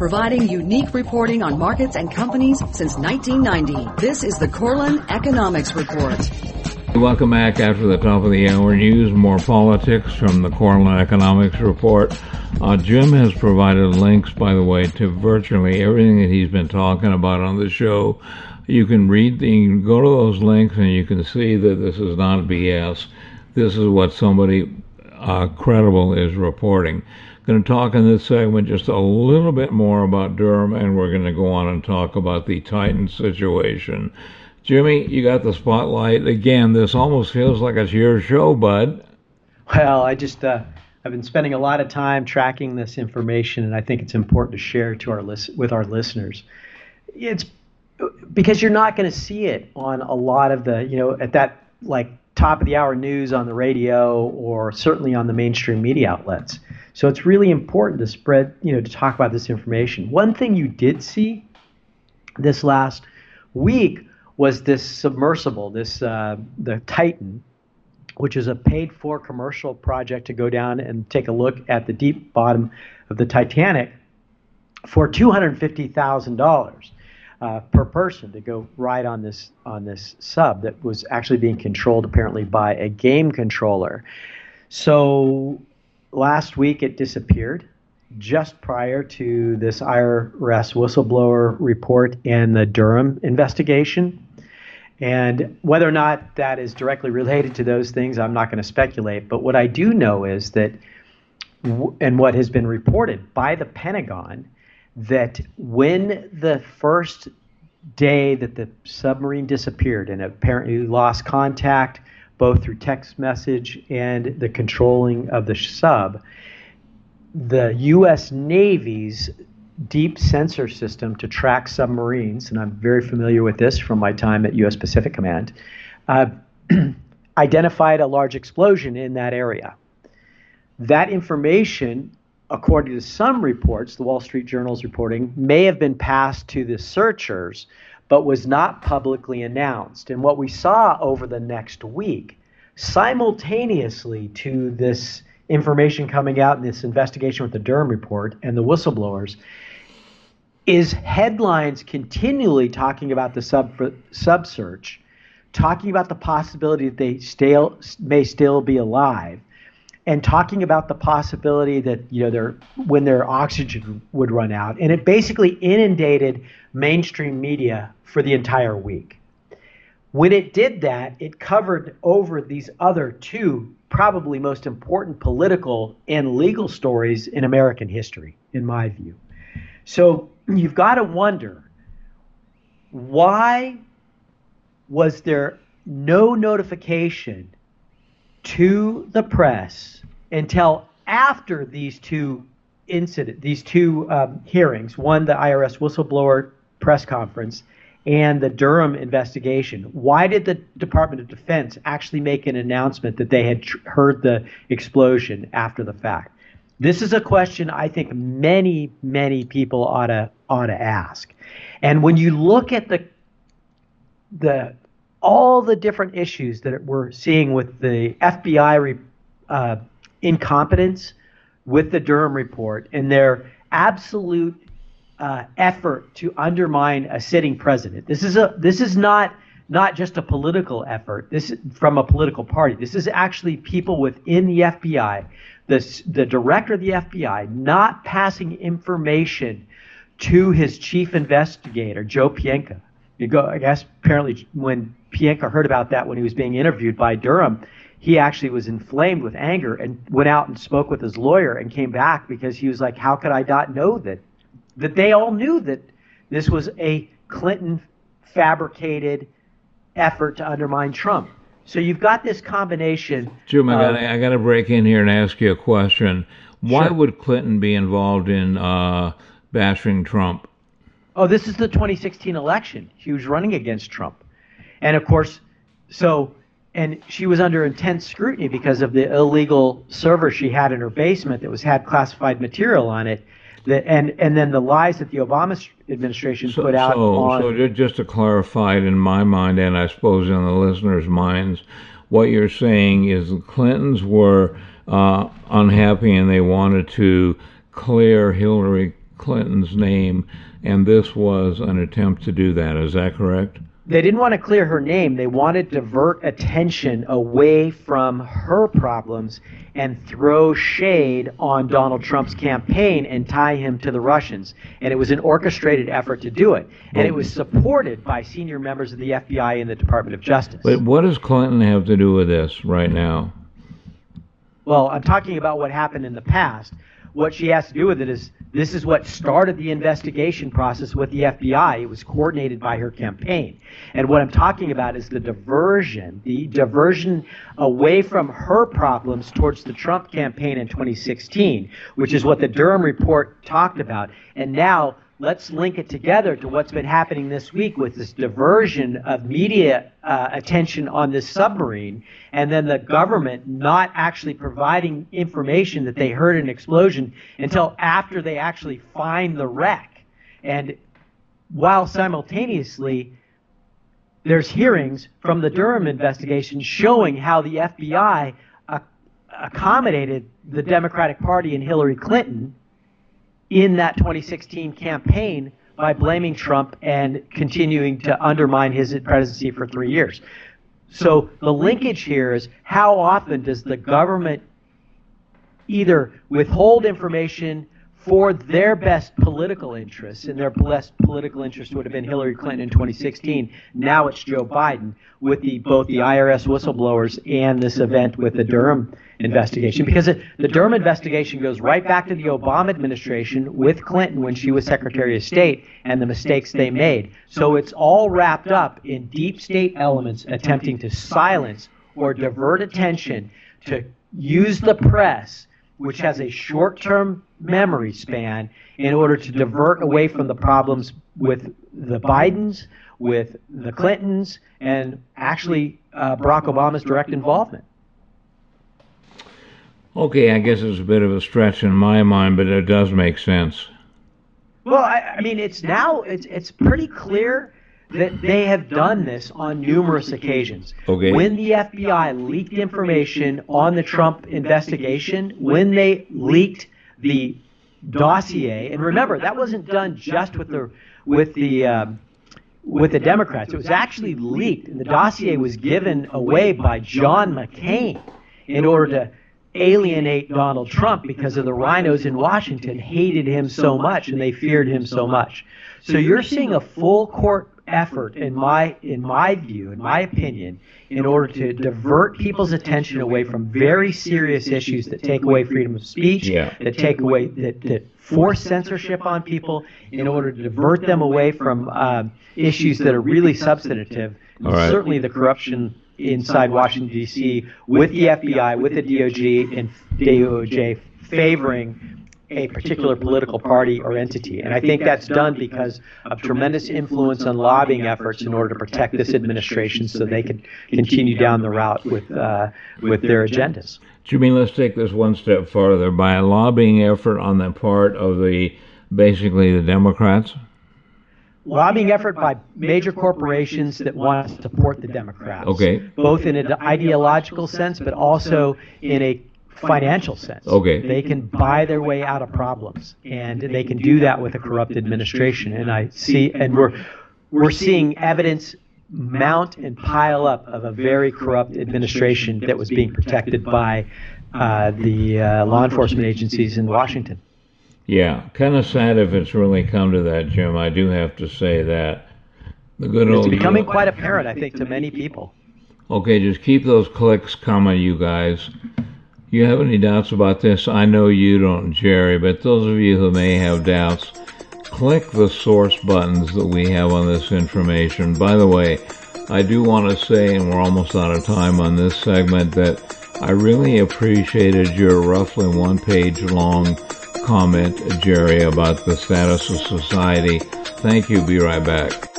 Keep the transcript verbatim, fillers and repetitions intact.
providing unique reporting on markets and companies since nineteen ninety. This is the Corlin Economics Report. Welcome back after the top of the hour news. More politics from the Corlin Economics Report. Uh, Jim has provided links, by the way, to virtually everything that he's been talking about on the show. You can read, the, you can go to those links and you can see that this is not B S. This is what somebody uh, credible is reporting. Going to talk in this segment just a little bit more about Durham, and we're going to go on and talk about the Titan situation. Jimmy, you got the spotlight. Again, this almost feels like it's your show, bud. Well, I just, uh, I've been spending a lot of time tracking this information, and I think it's important to share to our list- with our listeners. It's because you're not going to see it on a lot of the, you know, at that, like, top of the hour news on the radio or certainly on the mainstream media outlets. So it's really important to spread, you know, to talk about this information. One thing you did see this last week was this submersible, this uh, the Titan, which is a paid-for commercial project to go down and take a look at the deep bottom of the Titanic for two hundred fifty thousand dollars uh, per person to go ride on this on this sub that was actually being controlled apparently by a game controller. So last week it disappeared just prior to this I R S whistleblower report and the Durham investigation. And whether or not that is directly related to those things, I'm not going to speculate. But what I do know is that, and what has been reported by the Pentagon, that when the first day that the submarine disappeared and apparently lost contact, both through text message and the controlling of the sub, the U S Navy's deep sensor system to track submarines, and I'm very familiar with this from my time at U S Pacific Command, uh, identified a large explosion in that area. That information, according to some reports, the Wall Street Journal's reporting, may have been passed to the searchers, but was not publicly announced. And what we saw over the next week, simultaneously to this information coming out in this investigation with the Durham report and the whistleblowers, is headlines continually talking about the sub sub search, talking about the possibility that they still may still be alive, and talking about the possibility that, you know, their when their oxygen would run out. And it basically inundated mainstream media for the entire week. When it did that, it covered over these other two probably most important political and legal stories in American history, in my view. So you've got to wonder, why was there no notification to the press until after these two incident, these two um, hearings, one the I R S whistleblower press conference and the Durham investigation? Why did the Department of Defense actually make an announcement that they had tr- heard the explosion after the fact? This is a question I think many, many people ought to ought to ask. And when you look at the the all the different issues that we're seeing with the F B I re, uh, incompetence, with the Durham report, and their absolute uh, effort to undermine a sitting president. This is a this is not not just a political effort. This is from a political party. This is actually people within the F B I, the the director of the F B I, not passing information to his chief investigator, Joe Pientka. You go, I guess apparently when Pientka heard about that when he was being interviewed by Durham, he actually was inflamed with anger and went out and spoke with his lawyer and came back because he was like, how could I not know that? That they all knew that this was a Clinton fabricated effort to undermine Trump. So you've got this combination. Jim, I got I got to break in here and ask you a question. Why Sure. would Clinton be involved in uh, bashing Trump? Oh, this is the twenty sixteen election. She was running against Trump. And of course, so, and she was under intense scrutiny because of the illegal server she had in her basement that was had classified material on it. That, and, and then the lies that the Obama administration So, put out so, on. so ju- just to clarify it in my mind, and I suppose in the listeners' minds, what you're saying is the Clintons were uh, unhappy and they wanted to clear Hillary Clinton's name, and this was an attempt to do that. Is that correct? They didn't want to clear her name. They wanted to divert attention away from her problems and throw shade on Donald Trump's campaign and tie him to the Russians. And it was an orchestrated effort to do it. And it was supported by senior members of the F B I and the Department of Justice. But what does Clinton have to do with this right now? Well, I'm talking about what happened in the past. What she has to do with it is this is what started the investigation process with the F B I. It was coordinated by her campaign. And what I'm talking about is the diversion, the diversion away from her problems towards the Trump campaign in twenty sixteen, which is what the Durham report talked about. And now let's link it together to what's been happening this week with this diversion of media uh, attention on this submarine, and then the government not actually providing information that they heard an explosion until after they actually find the wreck. And while simultaneously there's hearings from the Durham investigation showing how the F B I uh, accommodated the Democratic Party and Hillary Clinton in that twenty sixteen campaign by blaming Trump and continuing to undermine his presidency for three years. So the linkage here is, how often does the government either withhold information for their best political interests, and their best political interest would have been Hillary Clinton in twenty sixteen. Now it's Joe Biden with the both the I R S whistleblowers and this event with the Durham investigation, because it, the Durham investigation goes right back to the Obama administration with Clinton when she was Secretary of State and the mistakes they made. So it's all wrapped up in deep state elements attempting to silence or divert attention, to use the press, which has a short-term memory span, in order to divert away from the problems with the Bidens, with the Clintons, and actually uh, Barack Obama's direct involvement. Okay, I guess it's a bit of a stretch in my mind, but it does make sense. Well, I, I mean, it's now, it's, it's pretty clear that they have done this on numerous occasions. Okay. When the F B I leaked information on the Trump investigation, when they leaked the dossier, and remember, that wasn't done just with the with the um, with the Democrats. It was actually leaked, and the dossier was given away by John McCain in order to alienate Donald Trump, because of the rhinos in Washington hated him so much and they feared him so much. So you're seeing a full court effort, in my in my view, in my opinion, in order to divert people's attention away from very serious issues that take away freedom of speech, yeah. that take away that, that force censorship on people, in order to divert them away from uh, issues that are really substantive. All right. Certainly the corruption inside Washington, D C, with the F B I, with the D O J, and D O J favoring a particular political party or entity. And I think that's done because of tremendous influence on lobbying efforts in order to protect this administration so they can continue down the route with uh, with their agendas. Jimmy, let's take this one step further. By a lobbying effort on the part of the, basically the Democrats? Lobbying effort by major corporations that want to support the Democrats. Okay. Both in an ideological sense, but also in a financial sense. Okay. They can buy their way out of problems, and they can do that with a corrupt administration. And I see, and we're we're seeing evidence mount and pile up of a very corrupt administration that was being protected by uh, the uh, law enforcement agencies in Washington. Yeah, kind of sad if it's really come to that, Jim. I do have to say that. The good It's old becoming quite apparent, I think, to many people. Okay, just keep those clicks coming, you guys. You have any doubts about this? I know you don't, Jerry, but those of you who may have doubts, click the source buttons that we have on this information. By the way, I do want to say, and we're almost out of time on this segment, that I really appreciated your roughly one-page long comment, Jerry, about the status of society. Thank you. Be right back.